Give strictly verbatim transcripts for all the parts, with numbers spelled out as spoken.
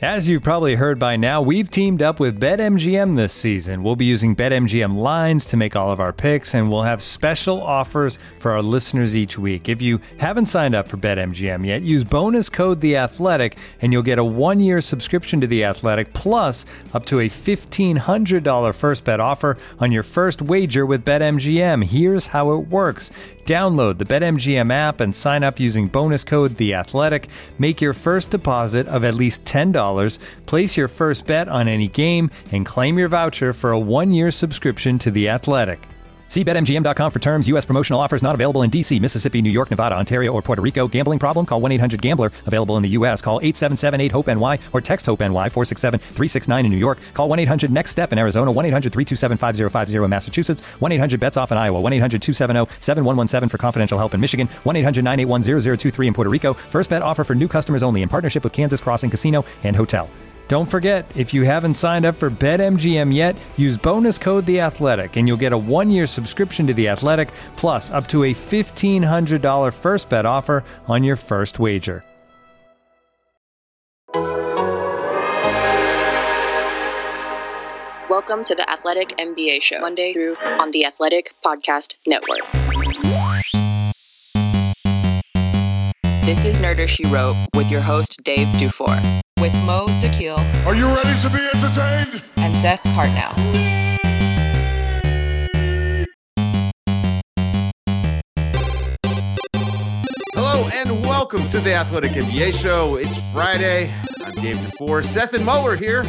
As you've probably heard by now, we've teamed up with BetMGM this season. We'll be using BetMGM lines to make all of our picks, and we'll have special offers for our listeners each week. If you haven't signed up for BetMGM yet, use bonus code The Athletic, and you'll get a one-year subscription to The Athletic, plus up to a fifteen hundred dollars first bet offer on your first wager with BetMGM. Here's how it works. Download the BetMGM app and sign up using bonus code The Athletic. Make your first deposit of at least ten dollars. Place your first bet on any game and claim your voucher for a one-year subscription to The Athletic. See Bet M G M dot com for terms. U S promotional offers not available in D C, Mississippi, New York, Nevada, Ontario, or Puerto Rico. Gambling problem? Call one eight hundred gambler. Available in the U S. Call eight seven seven eight hope N Y or text HOPE-NY four six seven three six nine in New York. Call one eight hundred next step in Arizona. one eight hundred three two seven five zero five zero in Massachusetts. one eight hundred bets off in Iowa. one eight hundred two seven zero seven one one seven for confidential help in Michigan. one eight hundred nine eight one zero zero two three in Puerto Rico. First bet offer for new customers only in partnership with Kansas Crossing Casino and Hotel. Don't forget, if you haven't signed up for BetMGM yet, use bonus code The Athletic, and you'll get a one-year subscription to The Athletic, plus up to a fifteen hundred dollars first bet offer on your first wager. Welcome to the Athletic N B A Show, Monday through on the Athletic Podcast Network. This is Nerder She Wrote with your host, Dave Dufour. With Mo Dakhil. Are you ready to be entertained? And Seth Partnow. Hello and welcome to the Athletic N B A Show. It's Friday. I'm Dave Dufour. Seth and Mo are here.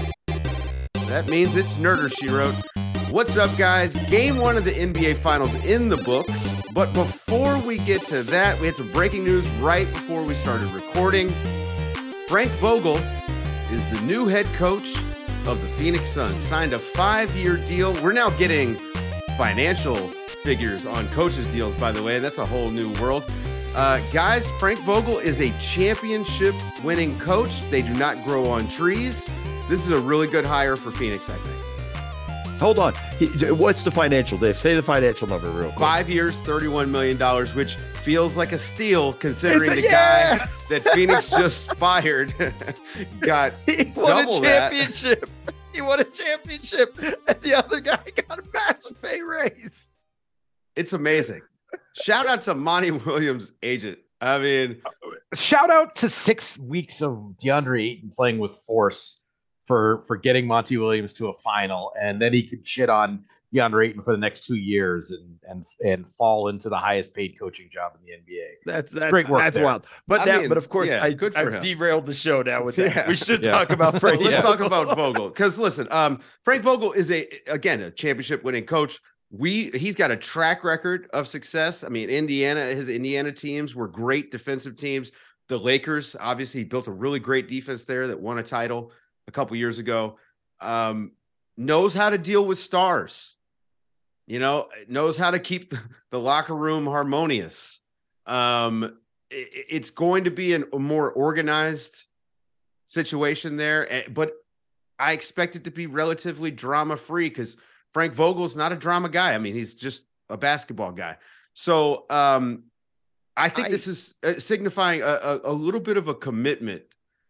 That means it's Nerder She Wrote. What's up, guys? Game one of the N B A Finals in the books. But before we get to that, we had some breaking news right before we started recording. Frank Vogel is the new head coach of the Phoenix Suns. Signed a five-year deal. We're now getting financial figures on coaches' deals, by the way. That's a whole new world. Uh, guys, Frank Vogel is a championship-winning coach. They do not grow on trees. This is a really good hire for Phoenix, I think. Hold on. He, what's the financial, Dave? Say the financial number real quick. Five years, thirty-one million dollars, which feels like a steal considering a, the yeah! guy that Phoenix just fired got he won double a championship. That. He won a championship, and the other guy got a massive pay raise. It's amazing. Shout out to Monty Williams' agent. I mean, shout out to six weeks of DeAndre Ayton playing with force for for getting Monty Williams to a final, and then he could shit on DeAndre Ayton for the next two years and and and fall into the highest paid coaching job in the N B A. That's that's great work. That's there. wild. But I that, mean, but of course, yeah, I, good for I've him. derailed the show now with that. Yeah. We should Yeah. talk about Frank. Let's yeah. talk about Vogel, because listen, um, Frank Vogel is a again a championship-winning coach. We he's got a track record of success. I mean, Indiana, his Indiana teams were great defensive teams. The Lakers, obviously, he built a really great defense there that won a title a couple years ago. Um, knows how to deal with stars, you know, knows how to keep the locker room harmonious. Um, it, it's going to be an, a more organized situation there, but I expect it to be relatively drama free because Frank Vogel's not a drama guy. I mean, he's just a basketball guy. So um, I think I, this is uh, signifying a, a, a little bit of a commitment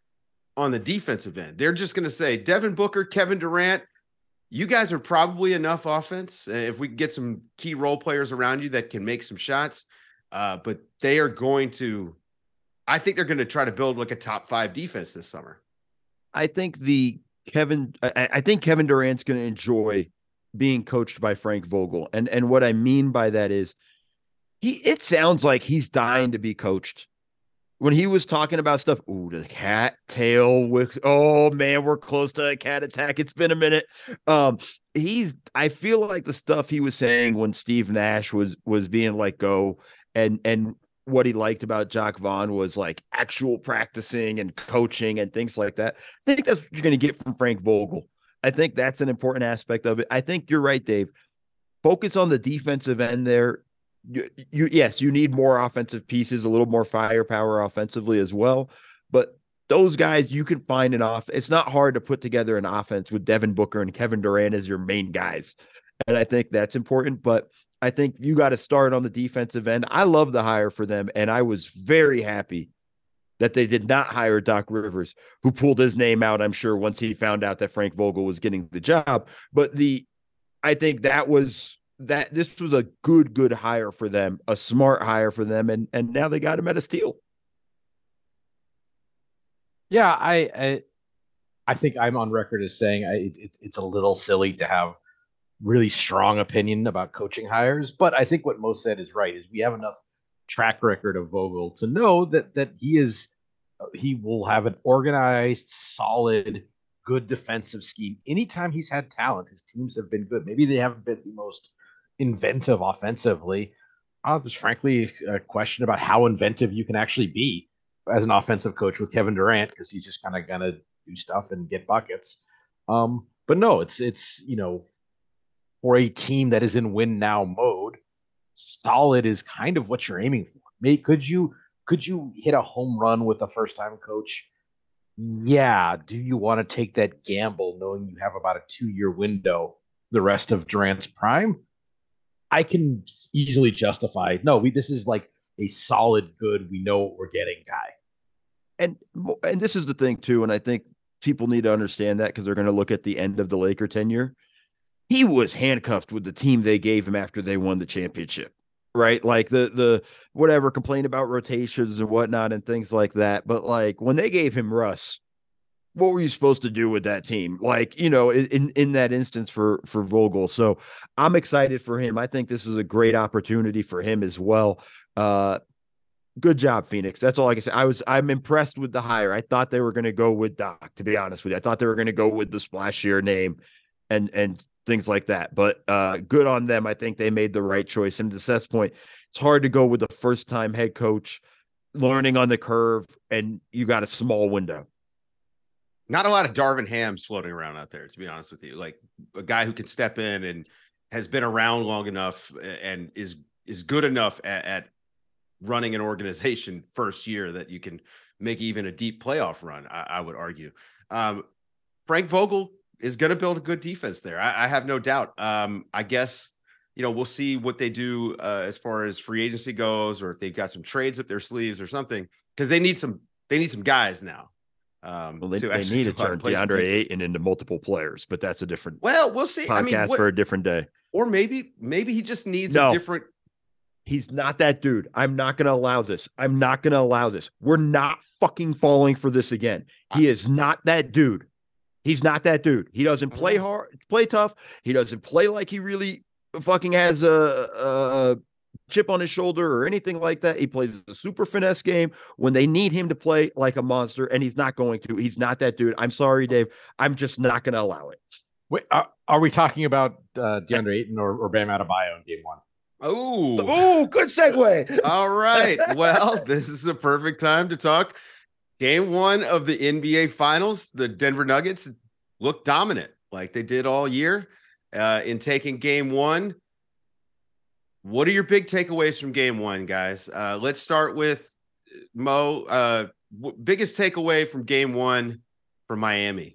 on the defensive end. They're just going to say, Devin Booker, Kevin Durant, you guys are probably enough offense. Uh, if we can get some key role players around you that can make some shots, uh, but they are going to, I think they're going to try to build like a top five defense this summer. I think the Kevin, I, I think Kevin Durant's going to enjoy being coached by Frank Vogel. And, and what I mean by that is he, it sounds like he's dying to be coached. When he was talking about stuff, ooh, the cat tail, with, oh man, we're close to a cat attack. It's been a minute. Um, he's, I feel like the stuff he was saying when Steve Nash was was being let go, and and what he liked about Jacque Vaughn was like actual practicing and coaching and things like that. I think that's what you're going to get from Frank Vogel. I think that's an important aspect of it. I think you're right, Dave. Focus on the defensive end there. You, you yes, you need more offensive pieces, a little more firepower offensively as well. But those guys, you can find an off. It's not hard to put together an offense with Devin Booker and Kevin Durant as your main guys. And I think that's important. But I think you got to start on the defensive end. I love the hire for them, and I was very happy that they did not hire Doc Rivers, who pulled his name out, I'm sure, once he found out that Frank Vogel was getting the job. But the, I think that was that this was a good, good hire for them, a smart hire for them. And, and now they got him at a steal. Yeah, I, I, I think I'm on record as saying I, it, it's a little silly to have really strong opinion about coaching hires, but I think what Mo said is right. Is we have enough track record of Vogel to know that that he is he will have an organized, solid, good defensive scheme. Anytime he's had talent, his teams have been good. Maybe they haven't been the most inventive offensively. Uh, there's frankly a question about how inventive you can actually be as an offensive coach with Kevin Durant, because he's just kind of gonna do stuff and get buckets. Um, but no, it's it's you know, for a team that is in win now mode, solid is kind of what you're aiming for. May, could you could you hit a home run with a first time coach? Yeah. Do you want to take that gamble knowing you have about a two year window the rest of Durant's prime? I can easily justify, no, we this is like a solid, good, we know what we're getting guy. And and this is the thing too, and I think people need to understand that because they're going to look at the end of the Laker tenure. He was handcuffed with the team they gave him after they won the championship, right? Like the the whatever, complain about rotations and whatnot and things like that. But like when they gave him Russ, what were you supposed to do with that team? Like, you know, in in that instance for for Vogel. So I'm excited for him. I think this is a great opportunity for him as well. Uh, good job, Phoenix. That's all I can say. I was I'm impressed with the hire. I thought they were going to go with Doc, to be honest with you. I thought they were going to go with the splashier name and and things like that. But uh, good on them. I think they made the right choice. And to Seth's point, it's hard to go with the first time head coach learning on the curve, and you got a small window. Not a lot of Darvin Hams floating around out there, to be honest with you. Like a guy who can step in and has been around long enough and is is good enough at, at running an organization first year that you can make even a deep playoff run, I, I would argue. Um, Frank Vogel is going to build a good defense there. I, I have no doubt. Um, I guess, you know, we'll see what they do uh, as far as free agency goes, or if they've got some trades up their sleeves or something, because they need some, they need some guys now. Um, well, they, they need to turn DeAndre Ayton into multiple players, but that's a different. Well, we'll see. Podcast I mean, what, for a different day. Or maybe, maybe he just needs no, a different. He's not that dude. I'm not going to allow this. I'm not going to allow this. We're not fucking falling for this again. He I, is not that dude. He's not that dude. He doesn't play hard, play tough. He doesn't play like he really fucking has a, a chip on his shoulder or anything like that. He plays a super finesse game when they need him to play like a monster, and he's not going to. He's not that dude. I'm sorry, Dave. I'm just not going to allow it. Wait, are, are we talking about uh, DeAndre Ayton or, or Bam Adebayo in game one? Oh, oh, good segue. All right. Well, this is the perfect time to talk. Game one of the N B A Finals, the Denver Nuggets looked dominant like they did all year uh, in taking game one. What are your big takeaways from game one, guys? Uh, let's start with Mo. Uh, w- biggest takeaway from game one from Miami?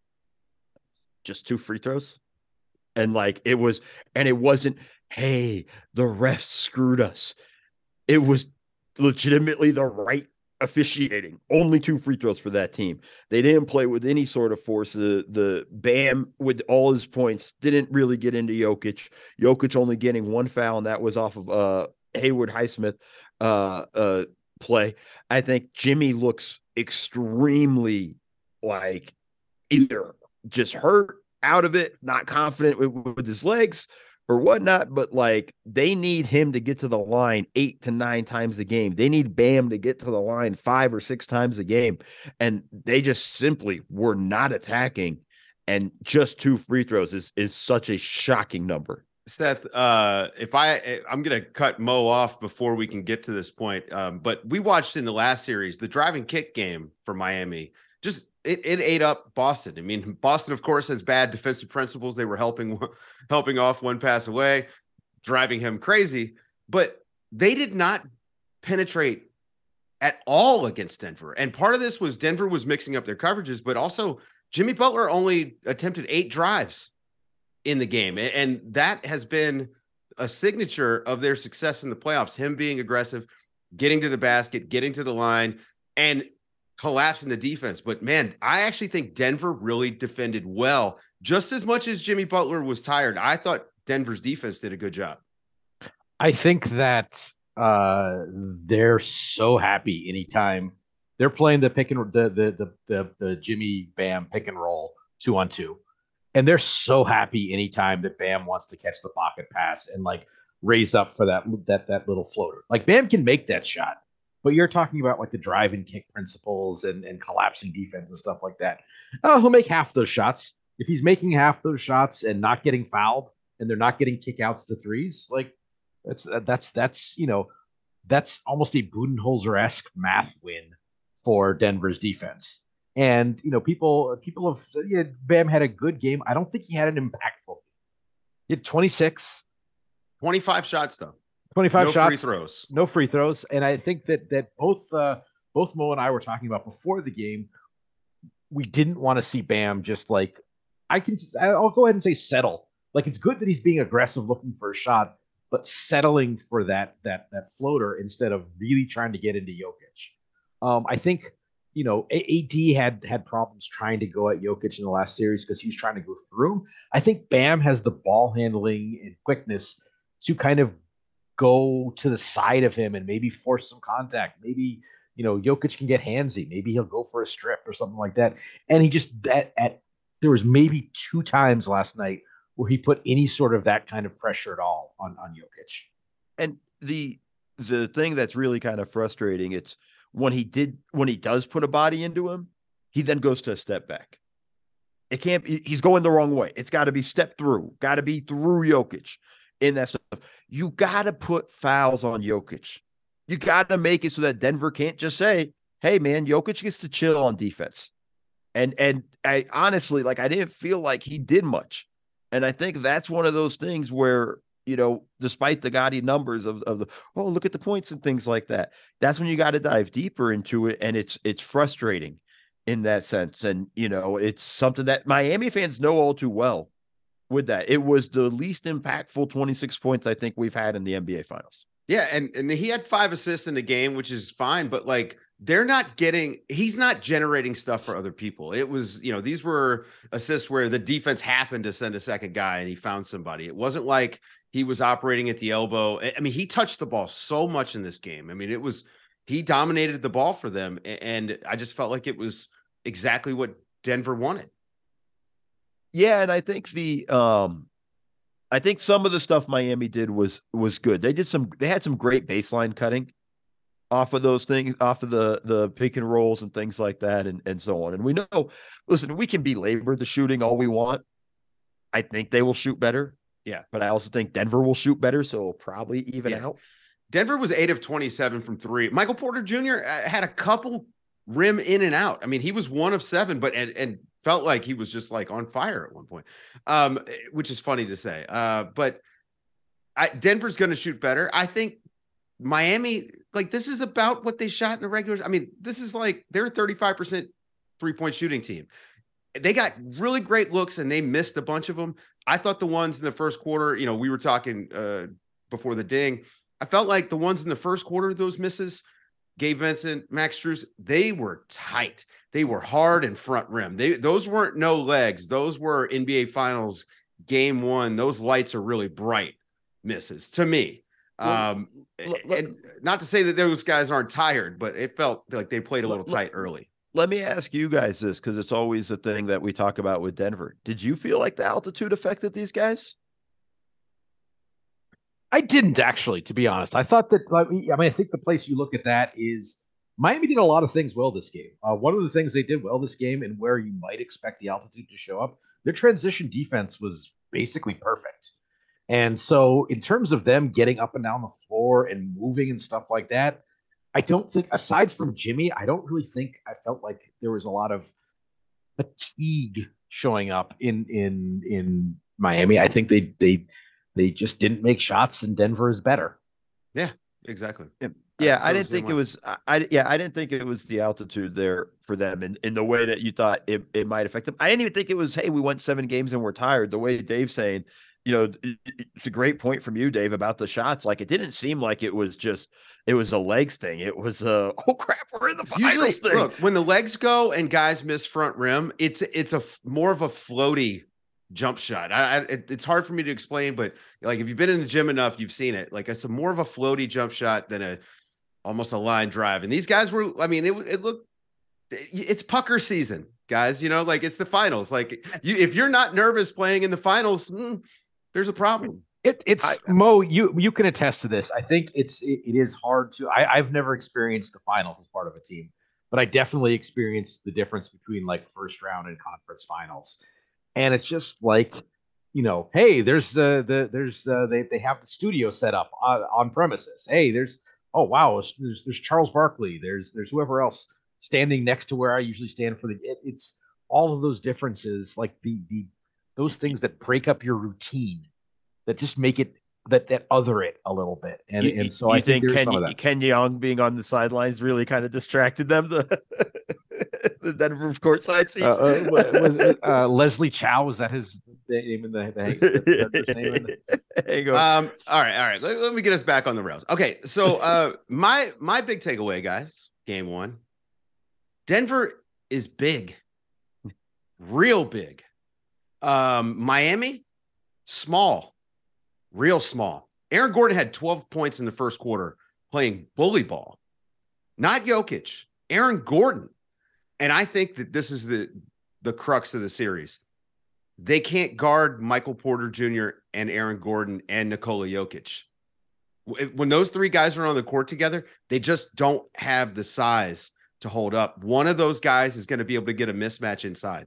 Just two free throws. And like it was, and it wasn't, hey, the refs screwed us. It was legitimately the right officiating. Only two free throws for that team. They didn't play with any sort of force. The, the Bam, with all his points, didn't really get into Jokic. Jokic only getting one foul, and that was off of uh, Hayward Highsmith uh, uh, play. I think Jimmy looks extremely like either just hurt, out of it, not confident with, with his legs or whatnot, but like they need him to get to the line eight to nine times a game. They need Bam to get to the line five or six times a game. And they just simply were not attacking. And just two free throws is, is such a shocking number. Seth, uh, if I, I'm going to cut Mo off before we can get to this point. Um, but we watched in the last series, the drive and kick game for Miami, just It, it ate up Boston. I mean, Boston, of course, has bad defensive principles. They were helping helping off one pass away, driving him crazy. But they did not penetrate at all against Denver. And part of this was Denver was mixing up their coverages, but also Jimmy Butler only attempted eight drives in the game. And that has been a signature of their success in the playoffs, him being aggressive, getting to the basket, getting to the line. and collapse in the defense. But man, I actually think Denver really defended well, just as much as Jimmy Butler was tired. I thought Denver's defense did a good job. I think that uh, they're so happy anytime they're playing the pick and the the the the, the Jimmy Bam pick and roll two on two, and they're so happy anytime that Bam wants to catch the pocket pass and like raise up for that that that little floater. Like Bam can make that shot, but you're talking about like the drive and kick principles and and collapsing defense and stuff like that. Oh, he'll make half those shots. If he's making half those shots and not getting fouled, and they're not getting kickouts to threes, like. That's that's that's you know that's almost a Budenholzer-esque math win for Denver's defense. And you know people people have yeah, Bam had a good game. I don't think he had an impactful game. He had twenty-six, twenty-five shots though. twenty-five no shots, free throws, no free throws. And I think that that both uh, both Mo and I were talking about before the game. We didn't want to see Bam just like I can. I'll go ahead and say settle. Like it's good that he's being aggressive, looking for a shot, but settling for that that that floater instead of really trying to get into Jokic. Um, I think you know A D had had problems trying to go at Jokic in the last series because he was trying to go through him. I think Bam has the ball handling and quickness to kind of go to the side of him and maybe force some contact. Maybe you know Jokic can get handsy. Maybe he'll go for a strip or something like that. And he just that at there was maybe two times last night where he put any sort of that kind of pressure at all on, on Jokic. And the the thing that's really kind of frustrating, it's when he did when he does put a body into him, he then goes to a step back. It can't be, he's going the wrong way. It's got to be step through, got to be through Jokic in that stuff. You got to put fouls on Jokic. You got to make it so that Denver can't just say, hey, man, Jokic gets to chill on defense. And and I honestly, like, I didn't feel like he did much. And I think that's one of those things where, you know, despite the gaudy numbers of, of the, oh, look at the points and things like that, that's when you got to dive deeper into it. And it's it's frustrating in that sense. And, you know, it's something that Miami fans know all too well with that. It was the least impactful twenty-six points I think we've had in the N B A Finals. Yeah, and, and he had five assists in the game, which is fine, but like they're not getting, he's not generating stuff for other people. It was, you know, these were assists where the defense happened to send a second guy and he found somebody. It wasn't like he was operating at the elbow. I mean, he touched the ball so much in this game. I mean, it was, he dominated the ball for them. And I just felt like it was exactly what Denver wanted. Yeah. And I think the, um, I think some of the stuff Miami did was, was good. They did some, they had some great baseline cutting off of those things, off of the, the pick and rolls and things like that. And, and so on. And we know, listen, we can belabor the shooting all we want. I think they will shoot better. Yeah. But I also think Denver will shoot better. So it'll probably even yeah. out. Denver was eight of twenty-seven from three. Michael Porter Junior had a couple rim in and out. I mean, he was one of seven, but, and, and felt like he was just like on fire at one point, um, which is funny to say. Uh, but I, Denver's going to shoot better. I think Miami, like this is about what they shot in the regular. I mean, this is like they're a thirty-five percent three-point shooting team. They got really great looks and they missed a bunch of them. I thought the ones in the first quarter, you know, we were talking uh, before the ding. I felt like the ones in the first quarter, those misses, Gabe Vincent, Max Strus, they were tight. They were hard and front rim. They those weren't no legs. Those were N B A Finals game one. Those lights are really bright misses to me. Um, well, let, and not to say that those guys aren't tired, but it felt like they played a little let, tight early. Let me ask you guys this, because it's always a thing that we talk about with Denver. Did you feel like the altitude affected these guys? I didn't actually, to be honest. I thought that, I mean, I think the place you look at that is Miami did a lot of things well this game. Uh, one of the things they did well this game, and where you might expect the altitude to show up, their transition defense was basically perfect. And so in terms of them getting up and down the floor and moving and stuff like that, I don't think, aside from Jimmy, I don't really think I felt like there was a lot of fatigue showing up in in in Miami. I think they they they just didn't make shots, and Denver is better. Yeah, exactly. Yeah, yeah I, I didn't think it was. I, I yeah, I didn't think it was the altitude there for them in, in the way that you thought it, it might affect them. I didn't even think it was, hey, we went seven games and we're tired. The way Dave's saying, you know, it's a great point from you, Dave, about the shots. Like, it didn't seem like it was just, it was a legs thing. It was a, oh crap, we're in the finals Usually, thing. Look, when the legs go and guys miss front rim, it's it's a more of a floaty jump shot. I, I it, it's hard for me to explain, but like if you've been in the gym enough, you've seen it. Like it's a more of a floaty jump shot than a almost a line drive. And these guys were, I mean, it it looked, it's pucker season, guys. You know, like it's the finals. Like you, if you're not nervous playing in the finals, mm, there's a problem. It, it's I, Mo. You you can attest to this. I think it's it, it is hard to. I, I've never experienced the finals as part of a team, but I definitely experienced the difference between like first round and conference finals. And it's just like, you know, hey, there's uh, the there's uh, they they have the studio set up on, on premises. Hey, there's oh wow, there's there's Charles Barkley. There's there's whoever else standing next to where I usually stand for the. It, it's all of those differences, like the the those things that break up your routine, that just make it that that other it a little bit. And you, and so you I think, think there's Ken, some of that. Ken Young being on the sidelines really kind of distracted them. The the Denver courtside seats. Uh, uh, was it, uh, Leslie Chow, was that his name in the, the, the name in the... There you go. Um, all right, all right. Let, let me get us back on the rails. Okay, so uh, my my big takeaway, guys, game one. Denver is big, real big. Um, Miami, small, real small. Aaron Gordon had twelve points in the first quarter playing bully ball, not Jokic, Aaron Gordon. And I think that this is the, the crux of the series. They can't guard Michael Porter Junior and Aaron Gordon and Nikola Jokic. When those three guys are on the court together, they just don't have the size to hold up. One of those guys is going to be able to get a mismatch inside.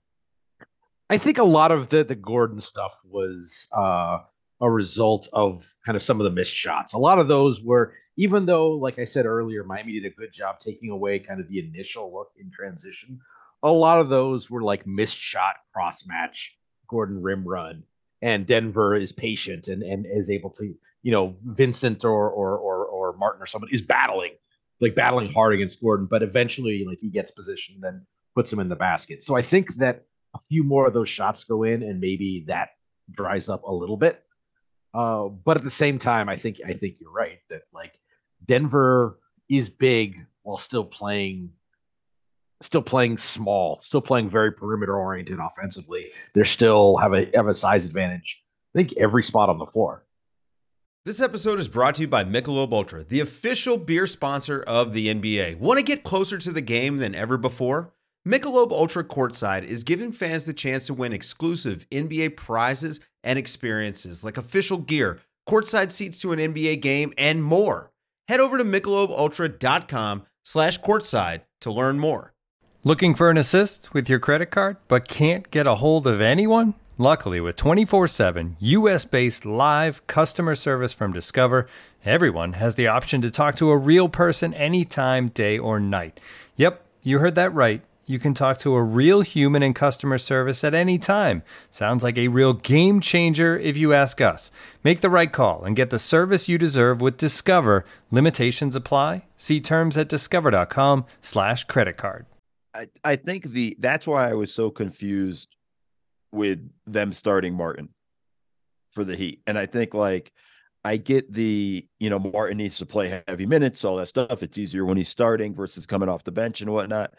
I think a lot of the, the Gordon stuff was uh, a result of kind of some of the missed shots. A lot of those were, even though, like I said earlier, Miami did a good job taking away kind of the initial look in transition, a lot of those were like missed shot cross match, Gordon rim run, and Denver is patient and, and is able to, you know, Vincent or, or, or, or Martin or somebody is battling, like battling hard against Gordon, but eventually like he gets position and then puts him in the basket. So I think that a few more of those shots go in and maybe that dries up a little bit. Uh, but at the same time, I think, I think you're right that like Denver is big while still playing, still playing small, still playing very perimeter oriented offensively. They still have a, have a size advantage. I think every spot on the floor. This episode is brought to you by Michelob Ultra, the official beer sponsor of the N B A. Want to get closer to the game than ever before? Michelob Ultra Courtside is giving fans the chance to win exclusive N B A prizes and experiences like official gear, courtside seats to an N B A game, and more. Head over to michelobultra.com slash courtside to learn more. Looking for an assist with your credit card but can't get a hold of anyone? Luckily, with twenty-four seven U S-based live customer service from Discover, everyone has the option to talk to a real person anytime, day or night. Yep, you heard that right. You can talk to a real human in customer service at any time. Sounds like a real game changer if you ask us. Make the right call and get the service you deserve with Discover. Limitations apply. See terms at discover.com slash credit card. I, I think the that's why I was so confused with them starting Martin for the Heat. And I think like I get the, you know, Martin needs to play heavy minutes, all that stuff. It's easier when he's starting versus coming off the bench and whatnot.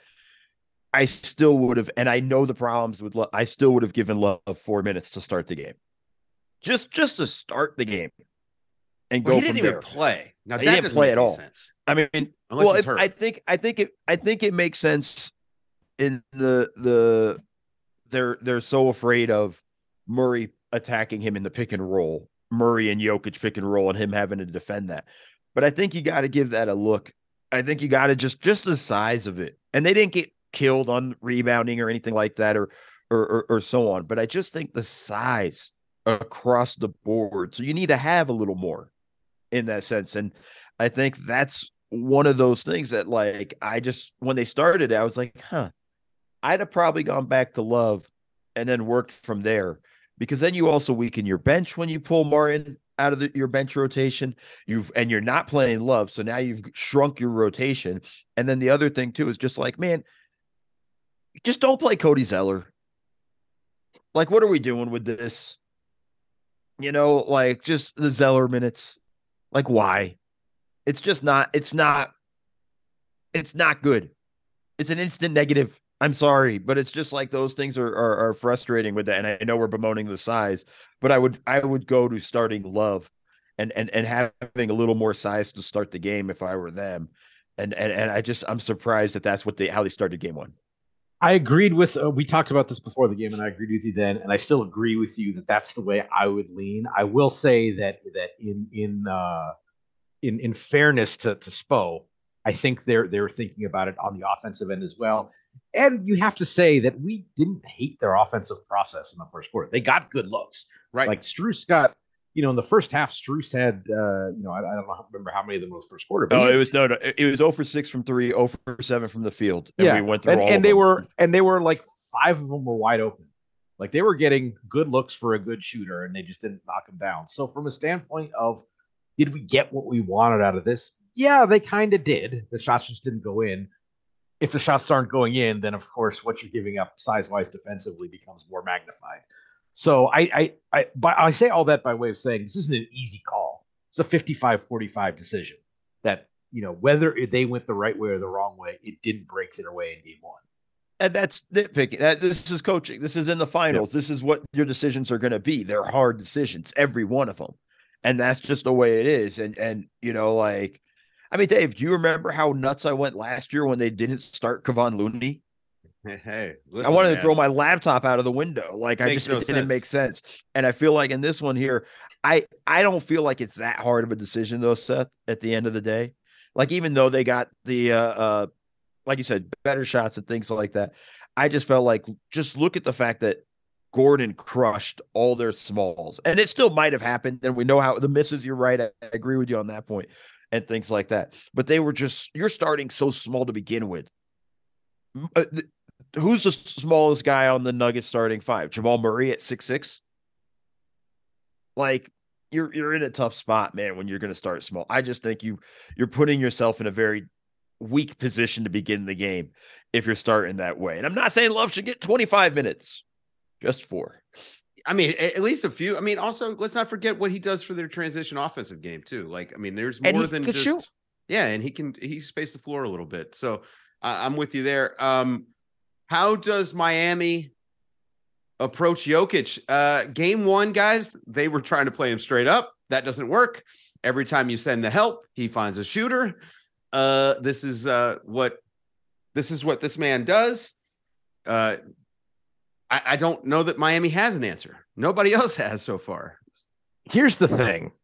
I still would have, and I know the problems with Love, I still would have given Love four minutes to start the game. Just just to start the game and well, go he didn't from even there. play. Now He that didn't doesn't play make at any all. sense. I mean, Unless well, he's it, hurt. I think I think it I think it makes sense in the the they're they're so afraid of Murray attacking him in the pick and roll, Murray and Jokic pick and roll, and him having to defend that. But I think you got to give that a look. I think you got to just just the size of it, and they didn't get killed on rebounding or anything like that, or, or or or so on. But I just think the size across the board. So you need to have a little more in that sense. And I think that's one of those things that, like, I just, when they started, I was like, huh, I'd have probably gone back to Love and then worked from there, because then you also weaken your bench when you pull Martin out of the, your bench rotation. You've and you're not playing Love, so now you've shrunk your rotation. And then the other thing too is just like, man, just don't play Cody Zeller. Like, what are we doing with this? You know, like just the Zeller minutes. Like why? It's just not. It's not. It's not good. It's an instant negative. I'm sorry, but it's just like those things are, are are frustrating with that. And I know we're bemoaning the size, but I would I would go to starting Love and and and having a little more size to start the game if I were them. And and and I just I'm surprised that that's what they how they started game one. I agreed with. Uh, we talked about this before the game, and I agreed with you then, and I still agree with you that that's the way I would lean. I will say that that in in uh, in in fairness to to Spo, I think they're they're thinking about it on the offensive end as well. And you have to say that we didn't hate their offensive process in the first quarter. They got good looks. Right. Like Strus got, you know, in the first half, Strus had, uh, you know, I, I don't know, remember how many of them was first quarter. But oh, had, it was no, no, it was zero for six from three, zero for seven from the field. And yeah, we went through and, all and of they them. were, and they were like five of them were wide open. Like they were getting good looks for a good shooter, and they just didn't knock them down. So from a standpoint of, did we get what we wanted out of this? Yeah, they kind of did. The shots just didn't go in. If the shots aren't going in, then of course what you're giving up size-wise defensively becomes more magnified. So I, I, I, but I say all that by way of saying this isn't an easy call. It's a fifty-five forty-five decision that, you know, whether they went the right way or the wrong way, it didn't break their way in game one. And that's nitpicking. That this is coaching. This is in the finals. Yep. This is what your decisions are going to be. They're hard decisions, every one of them, and that's just the way it is. And and you know, like. I mean, Dave, do you remember how nuts I went last year when they didn't start Kevon Looney? Hey, hey listen, I wanted man. to throw my laptop out of the window. Like Makes I just no it didn't sense. make sense. And I feel like in this one here, I I don't feel like it's that hard of a decision though, Seth, at the end of the day. Like even though they got the uh uh like you said, better shots and things like that, I just felt like just look at the fact that Gordon crushed all their smalls. And it still might have happened. And we know how the misses, you're right. I, I agree with you on that point. And things like that. But they were just, you're starting so small to begin with. Uh, th- who's the smallest guy on the Nuggets starting five? Jamal Murray at six six? Like, you're you're in a tough spot, man, when you're going to start small. I just think you, you're putting yourself in a very weak position to begin the game if you're starting that way. And I'm not saying Love should get twenty-five minutes, just four. I mean, at least a few. I mean, also, let's not forget what he does for their transition offensive game, too. Like, I mean, there's more than just. Shoot. Yeah, and he can he space the floor a little bit. So uh, I'm with you there. Um, how does Miami approach Jokic? Uh, game one, guys, they were trying to play him straight up. That doesn't work. Every time you send the help, he finds a shooter. Uh, this is uh, what this is what this man does. Uh, I don't know that Miami has an answer. Nobody else has so far. Here's the thing.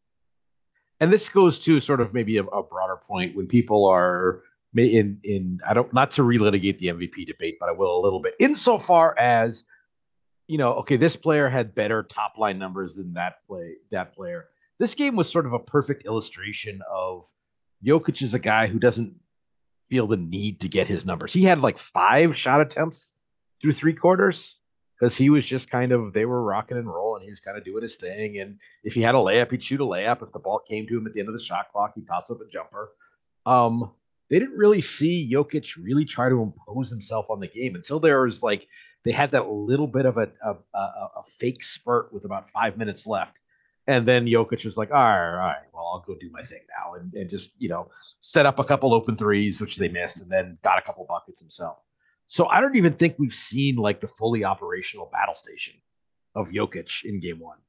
And this goes to sort of maybe a, a broader point when people are in, in, I don't, not to relitigate the M V P debate, but I will a little bit. Insofar as, you know, okay, this player had better top line numbers than that play, that player. This game was sort of a perfect illustration of Jokic is a guy who doesn't feel the need to get his numbers. He had like five shot attempts through three quarters. Because he was just kind of, they were rocking and rolling. He was kind of doing his thing. And if he had a layup, he'd shoot a layup. If the ball came to him at the end of the shot clock, he'd toss up a jumper. Um, they didn't really see Jokic really try to impose himself on the game until there was like, they had that little bit of a, a, a, a fake spurt with about five minutes left. And then Jokic was like, all right, all right, well, I'll go do my thing now. And, and just, you know, set up a couple open threes, which they missed, and then got a couple buckets himself. So I don't even think we've seen like the fully operational battle station of Jokic in game one.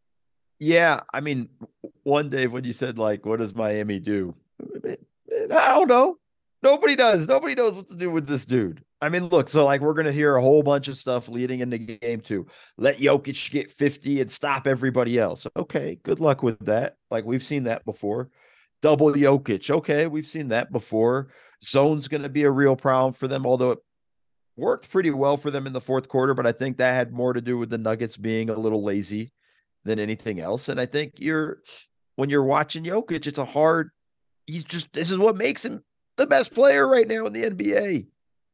Yeah. I mean, one day when you said like, what does Miami do? I don't know. Nobody does. Nobody knows what to do with this dude. I mean, look, so like we're going to hear a whole bunch of stuff leading into game two. Let Jokic get fifty and stop everybody else. Okay. Good luck with that. Like we've seen that before. Double Jokic. Okay. We've seen that before. Zone's going to be a real problem for them, although it worked pretty well for them in the fourth quarter, but I think that had more to do with the Nuggets being a little lazy than anything else. And I think you're, when you're watching Jokic, it's a hard, he's just, this is what makes him the best player right now in the N B A.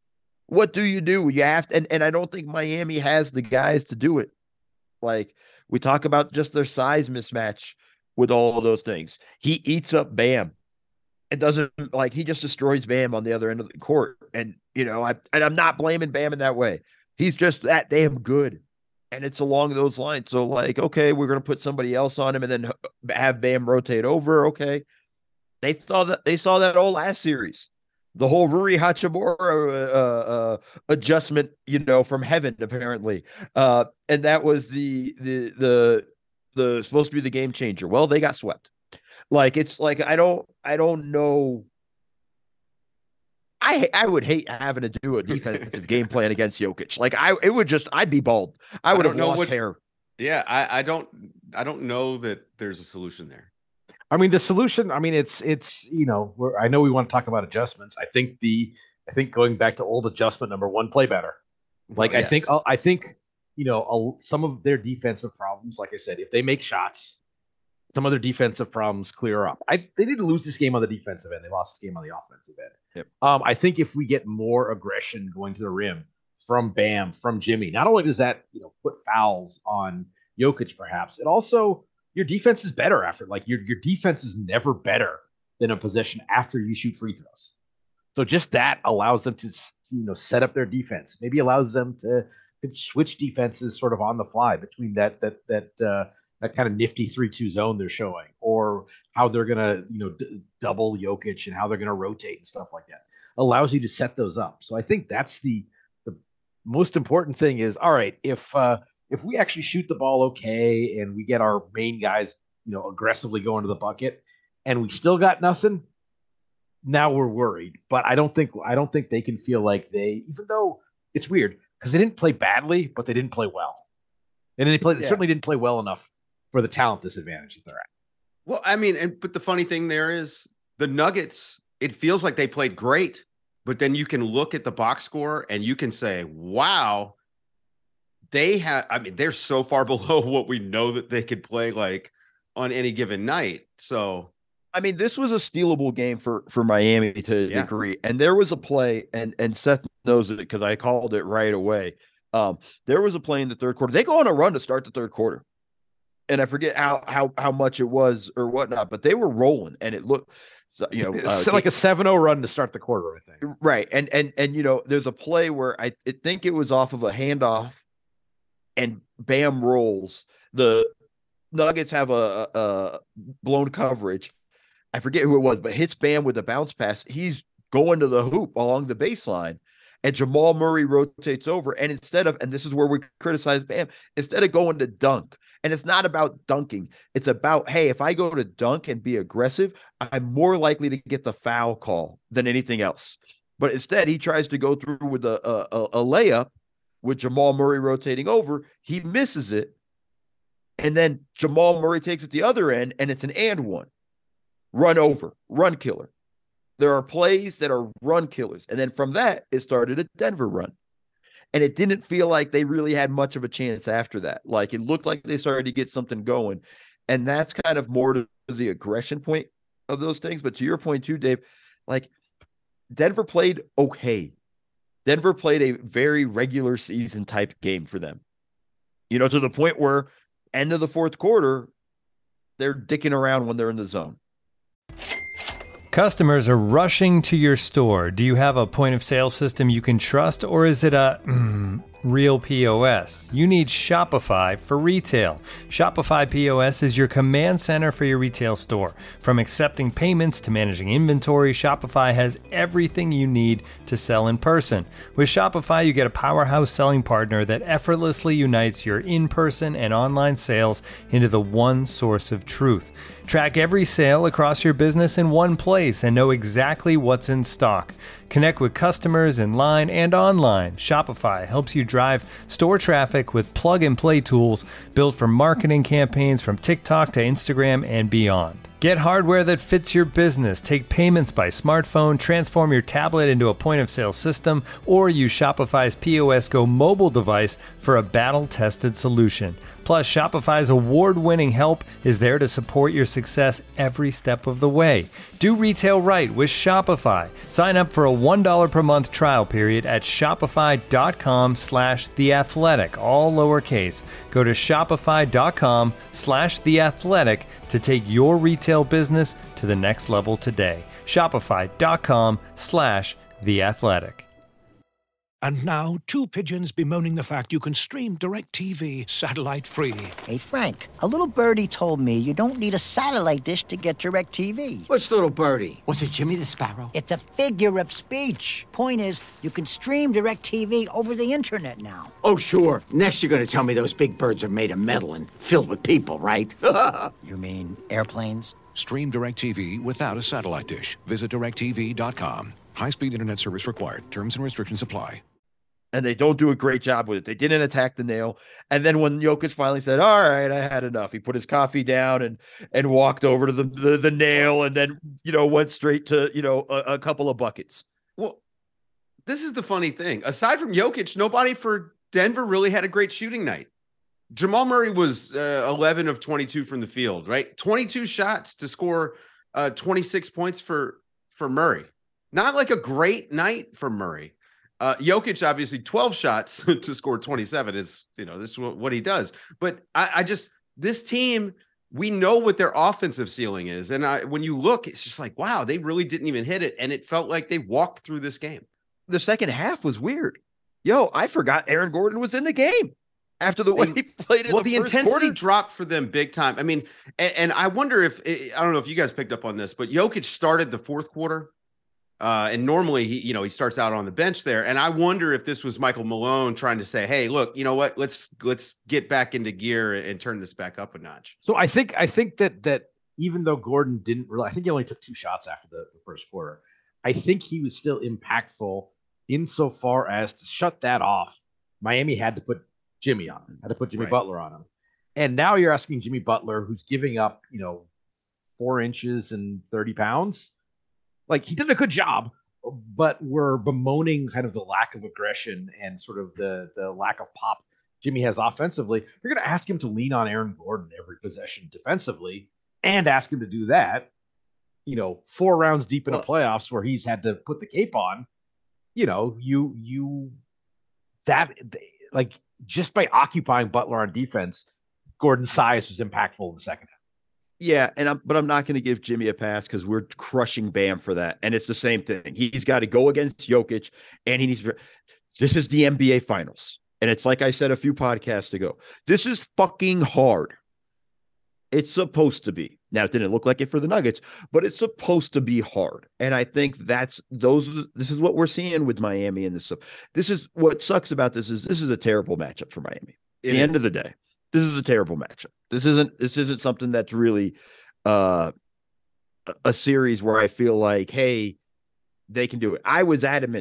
What do you do? You have to, and, and I don't think Miami has the guys to do it. Like we talk about just their size mismatch with all of those things. He eats up Bam. It doesn't like he just destroys Bam on the other end of the court. And, you know, I, and I'm not blaming Bam in that way. He's just that damn good. And it's along those lines. So, like, okay, we're going to put somebody else on him and then have Bam rotate over. Okay. They saw that they saw that all last series. The whole Rui Hachimura uh, uh, adjustment, you know, from heaven, apparently. Uh, and that was the the the the supposed to be the game changer. Well, they got swept. Like, it's like I don't I don't know. I I would hate having to do a defensive game plan against Jokic. Like I, it would just I'd be bald. I would I have lost what, hair. Yeah, I, I don't I don't know that there's a solution there. I mean, the solution. I mean, it's it's you know, we're, I know we want to talk about adjustments. I think the I think going back to old adjustment number one, play better. Like oh, yes. I think I think you know some of their defensive problems. Like I said, if they make shots, some of their defensive problems clear up. I they didn't lose this game on the defensive end. They lost this game on the offensive end. Yep. Um, I think if we get more aggression going to the rim from Bam, from Jimmy, not only does that you know put fouls on Jokic, perhaps it also your defense is better after. Like your your defense is never better than a possession after you shoot free throws. So just that allows them to you know set up their defense. Maybe allows them to, to switch defenses sort of on the fly between that that that. Uh, that kind of nifty three two zone they're showing, or how they're going to, you know, d- double Jokic and how they're going to rotate and stuff like that. Allows you to set those up. So I think that's the the most important thing is, all right, if uh, if we actually shoot the ball okay and we get our main guys, you know, aggressively going to the bucket and we still got nothing, now we're worried. But I don't think I don't think they can feel like they, even though it's weird because they didn't play badly, but they didn't play well. And they, played, they yeah. certainly didn't play well enough for the talent disadvantage that they're at. Well, I mean, and but the funny thing there is the Nuggets, it feels like they played great, but then you can look at the box score and you can say, wow, they have, I mean, they're so far below what we know that they could play like on any given night. So, I mean, this was a stealable game for, for Miami to a yeah. degree. And there was a play, and, and Seth knows it because I called it right away. Um, there was a play in the third quarter. They go on a run to start the third quarter. And I forget how how how much it was or whatnot, but they were rolling, and it looked, so, you know, uh, like a seven oh run to start the quarter, I think. Right, and and and you know, there's a play where I, I think it was off of a handoff, and Bam rolls. The Nuggets have a, a blown coverage. I forget who it was, but hits Bam with a bounce pass. He's going to the hoop along the baseline. And Jamal Murray rotates over. And instead of, and this is where we criticize Bam, instead of going to dunk, and it's not about dunking, it's about, hey, if I go to dunk and be aggressive, I'm more likely to get the foul call than anything else. But instead, he tries to go through with a, a, a layup with Jamal Murray rotating over. He misses it. And then Jamal Murray takes it the other end, and it's an and one. Run over, run killer. There are plays that are run killers. And then from that, it started a Denver run. And it didn't feel like they really had much of a chance after that. Like, it looked like they started to get something going. And that's kind of more to the aggression point of those things. But to your point too, Dave, like, Denver played okay. Denver played a very regular season type game for them. You know, to the point where end of the fourth quarter, they're dicking around when they're in the zone. Customers are rushing to your store. Do you have a point of sale system you can trust, or is it a mm, real P O S? You need Shopify for retail. Shopify P O S is your command center for your retail store. From accepting payments to managing inventory, Shopify has everything you need to sell in person. With Shopify, you get a powerhouse selling partner that effortlessly unites your in-person and online sales into the one source of truth. Track every sale across your business in one place and know exactly what's in stock. Connect with customers in line and online. Shopify helps you drive store traffic with plug-and-play tools built for marketing campaigns from TikTok to Instagram and beyond. Get hardware that fits your business. Take payments by smartphone, transform your tablet into a point-of-sale system, or use Shopify's P O S Go mobile device for a battle-tested solution. Plus, Shopify's award-winning help is there to support your success every step of the way. Do retail right with Shopify. Sign up for a one dollar per month trial period at shopify.com slash theathletic, all lowercase. Go to shopify.com slash theathletic to take your retail business to the next level today. Shopify.com slash theathletic. And now, two pigeons bemoaning the fact you can stream DirecTV satellite-free. Hey, Frank, a little birdie told me you don't need a satellite dish to get DirecTV. What's little birdie? Was it Jimmy the Sparrow? It's a figure of speech. Point is, you can stream DirecTV over the internet now. Oh, sure. Next you're going to tell me those big birds are made of metal and filled with people, right? You mean airplanes? Stream DirecTV without a satellite dish. Visit direct T V dot com. High-speed internet service required. Terms and restrictions apply. And they don't do a great job with it. They didn't attack the nail. And then when Jokic finally said, all right, I had enough, he put his coffee down and and walked over to the the, the nail and then, you know, went straight to, you know, a, a couple of buckets. Well, this is the funny thing. Aside from Jokic, nobody for Denver really had a great shooting night. Jamal Murray was uh, eleven of twenty-two from the field, right? twenty-two shots to score uh, twenty-six points for, for Murray. Not like a great night for Murray. Uh, Jokic, obviously twelve shots to score twenty-seven is, you know, this is what, what he does. But I, I just, this team, we know what their offensive ceiling is. And I, when you look, it's just like, wow, they really didn't even hit it. And it felt like they walked through this game. The second half was weird. Yo, I forgot Aaron Gordon was in the game after the way and, he played in well, the, the first intensity quarter. dropped for them big time. I mean, and, and I wonder if, I don't know if you guys picked up on this, but Jokic started the fourth quarter. Uh, and normally he, you know, he starts out on the bench there. And I wonder if this was Michael Malone trying to say, hey, look, you know what, let's, let's get back into gear and turn this back up a notch. So I think, I think that, that even though Gordon didn't really, I think he only took two shots after the, the first quarter. I think he was still impactful insofar as to shut that off. Miami had to put Jimmy on him, had to put Jimmy Right. Butler on him. And now you're asking Jimmy Butler, who's giving up, you know, four inches and thirty pounds. Like, he did a good job, but we're bemoaning kind of the lack of aggression and sort of the, the lack of pop Jimmy has offensively. You're going to ask him to lean on Aaron Gordon every possession defensively and ask him to do that, you know, four rounds deep in the playoffs where he's had to put the cape on. You know, you, you, that, like, just by occupying Butler on defense, Gordon's size was impactful in the second half. Yeah, and I'm, but I'm not going to give Jimmy a pass because we're crushing Bam for that, and it's the same thing. He's got to go against Jokic, and he needs to. This is the N B A Finals, and it's like I said a few podcasts ago. This is fucking hard. It's supposed to be. Now, it didn't look like it for the Nuggets, but it's supposed to be hard, and I think that's those. This is what we're seeing with Miami and this stuff. This is what sucks about this is this is a terrible matchup for Miami. At the end of the day. This is a terrible matchup. This isn't this isn't something that's really uh, a series where I feel like, hey, they can do it. I was adamant.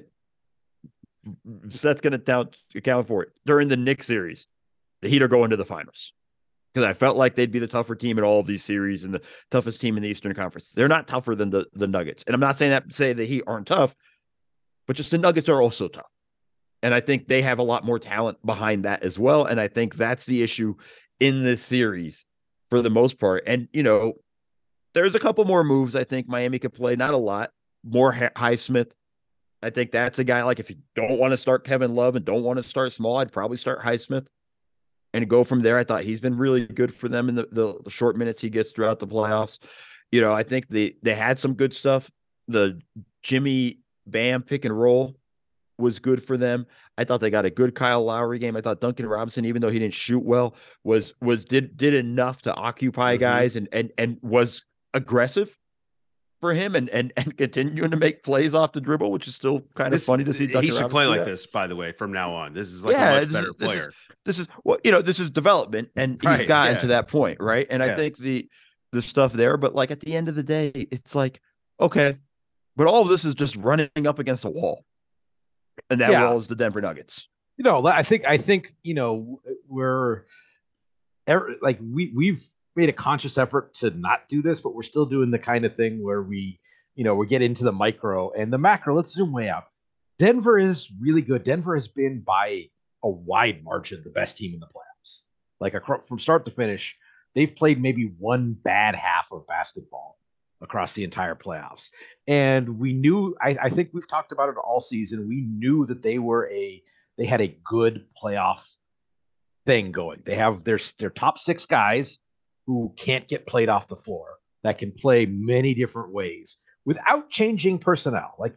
Seth's going to account for it during the Knicks series. The Heat are going to the finals because I felt like they'd be the tougher team in all of these series and the toughest team in the Eastern Conference. They're not tougher than the, the Nuggets. And I'm not saying that to say the Heat aren't tough, but just the Nuggets are also tough. And I think they have a lot more talent behind that as well. And I think that's the issue in this series for the most part. And, you know, there's a couple more moves I think Miami could play. Not a lot. More Highsmith. I think that's a guy, like, if you don't want to start Kevin Love and don't want to start small, I'd probably start Highsmith and go from there. I thought he's been really good for them in the, the, the short minutes he gets throughout the playoffs. You know, I think they, they had some good stuff. The Jimmy Bam pick and roll was good for them. I thought they got a good Kyle Lowry game. I thought Duncan Robinson, even though he didn't shoot well, was was did did enough to occupy mm-hmm. guys and and and was aggressive for him and and and continuing to make plays off the dribble, which is still kind this, of funny to see. Duncan he should Robinson play like that. this, by the way, from now on. This is like yeah, a much better is, player. This is, this is well, you know, this is development, and right, he's gotten yeah. to that point, right? And yeah. I think the the stuff there, but like at the end of the day, it's like, okay, but all of this is just running up against a wall. And that yeah. wall is the Denver Nuggets. You know, I think I think you know we're like we we've made a conscious effort to not do this, but we're still doing the kind of thing where we you know we get into the micro and the macro. Let's zoom way out. Denver is really good. Denver has been by a wide margin the best team in the playoffs. Like across, from start to finish, they've played maybe one bad half of basketball across the entire playoffs. And we knew, I, I think we've talked about it all season. We knew that they were a, they had a good playoff thing going. They have their, their top six guys who can't get played off the floor, that can play many different ways without changing personnel. Like we're,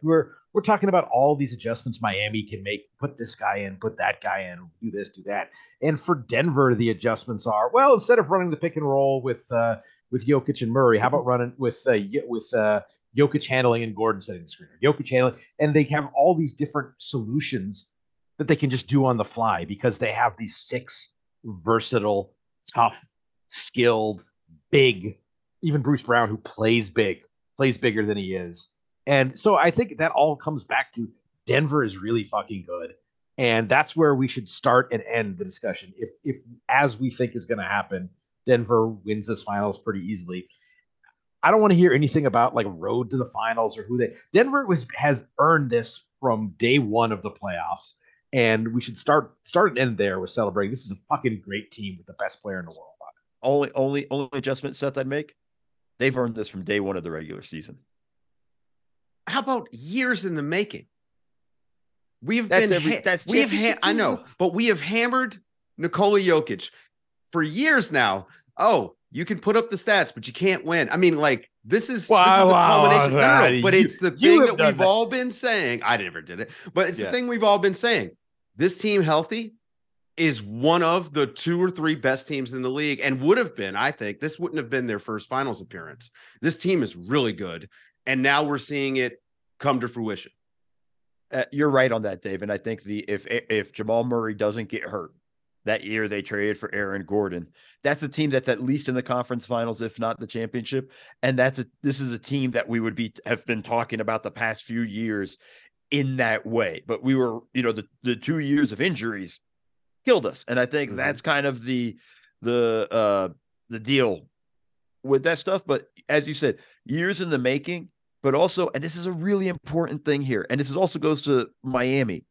we're talking about all these adjustments Miami can make, put this guy in, put that guy in, do this, do that. And for Denver, the adjustments are, well, instead of running the pick and roll with uh, with Jokic and Murray, how about running with uh, with uh, Jokic handling and Gordon setting the screen? Jokic handling, and they have all these different solutions that they can just do on the fly because they have these six versatile, tough, skilled, big, even Bruce Brown, who plays big, plays bigger than he is. And so I think that all comes back to Denver is really fucking good. And that's where we should start and end the discussion. If, if as we think is going to happen, Denver wins this finals pretty easily. I don't want to hear anything about like road to the finals or who they, Denver was, has earned this from day one of the playoffs. And we should start, start and end there with celebrating. This is a fucking great team with the best player in the world. Only, only, only adjustment, Seth, I'd make. They've earned this from day one of the regular season. How about years in the making? We've that's been, every, ha- that's we've, ha- I know, but we have hammered Nikola Jokic for years now. Oh, you can put up the stats, but you can't win. I mean, like this is, wow, this is the wow, culmination. wow, no, no, no, but you, it's the thing that we've that. all been saying. I never did it, but it's yeah. the thing we've all been saying. This team healthy is one of the two or three best teams in the league and would have been, I think, this wouldn't have been their first finals appearance. This team is really good. And now we're seeing it come to fruition. Uh, you're right on that, Dave. And I think the if if Jamal Murray doesn't get hurt that year they traded for Aaron Gordon, that's a team that's at least in the conference finals, if not the championship. And that's a this is a team that we would be have been talking about the past few years in that way. But we were, you know, the, the two years of injuries killed us. And I think mm-hmm. that's kind of the the uh the deal with that stuff. But as you said, years in the making. But also, and this is a really important thing here, and this is also goes to Miami.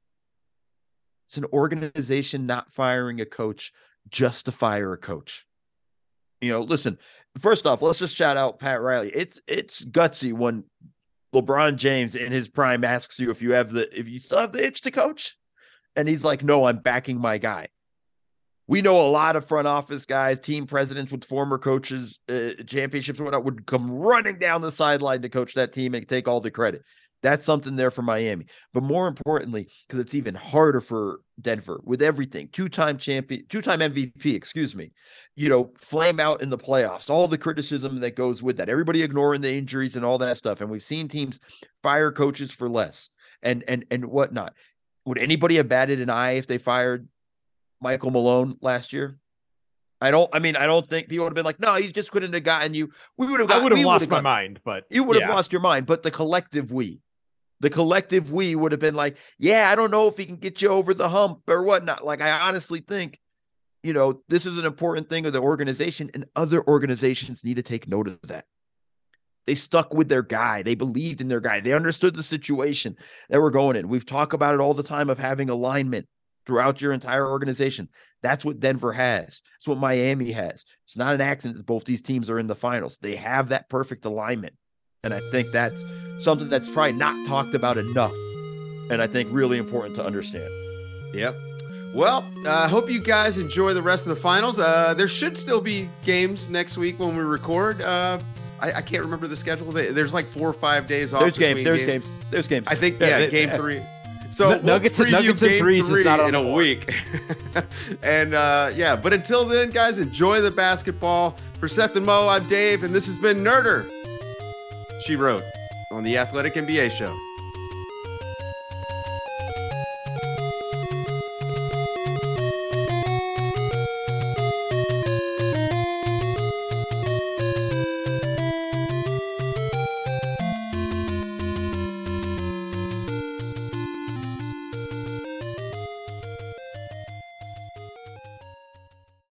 It's an organization not firing a coach just to fire a coach. You know, listen, first off, let's just shout out Pat Riley. It's it's gutsy when LeBron James in his prime asks you if you have the if you still have the itch to coach. And he's like, no, I'm backing my guy. We know a lot of front office guys, team presidents with former coaches, uh, championships, and whatnot, would come running down the sideline to coach that team and take all the credit. That's something there for Miami. But more importantly, because it's even harder for Denver with everything, two-time champion, two-time M V P, excuse me, you know, flame out in the playoffs, all the criticism that goes with that, everybody ignoring the injuries and all that stuff. And we've seen teams fire coaches for less and and and whatnot. Would anybody have batted an eye if they fired Michael Malone last year? I don't, I mean, I don't think people would have been like, no, he's just couldn't have gotten you. We would have, got, I would have lost my gotten, mind, but you would have yeah. lost your mind. But the collective we, the collective we would have been like, yeah, I don't know if he can get you over the hump or whatnot. Like, I honestly think, you know, this is an important thing of the organization, and other organizations need to take note of that. They stuck with their guy. They believed in their guy. They understood the situation that we're going in. We've talked about it all the time of having alignment throughout your entire organization. That's what Denver has. It's what Miami has. It's not an accident that both these teams are in the finals. They have that perfect alignment. And I think that's something that's probably not talked about enough. And I think really important to understand. Yep. Well, I uh, hope you guys enjoy the rest of the finals. Uh, there should still be games next week when we record. Uh, I, I can't remember the schedule. There's like four or five days off. There's games. There's games. games. There's games. I think, yeah, yeah game yeah. three. So N- Nuggets, we'll Nuggets and threes three is not on in a board. week. And uh, yeah, but until then, guys, enjoy the basketball. For Seth and Mo, I'm Dave, and this has been Nerder, She Wrote, on the Athletic N B A Show.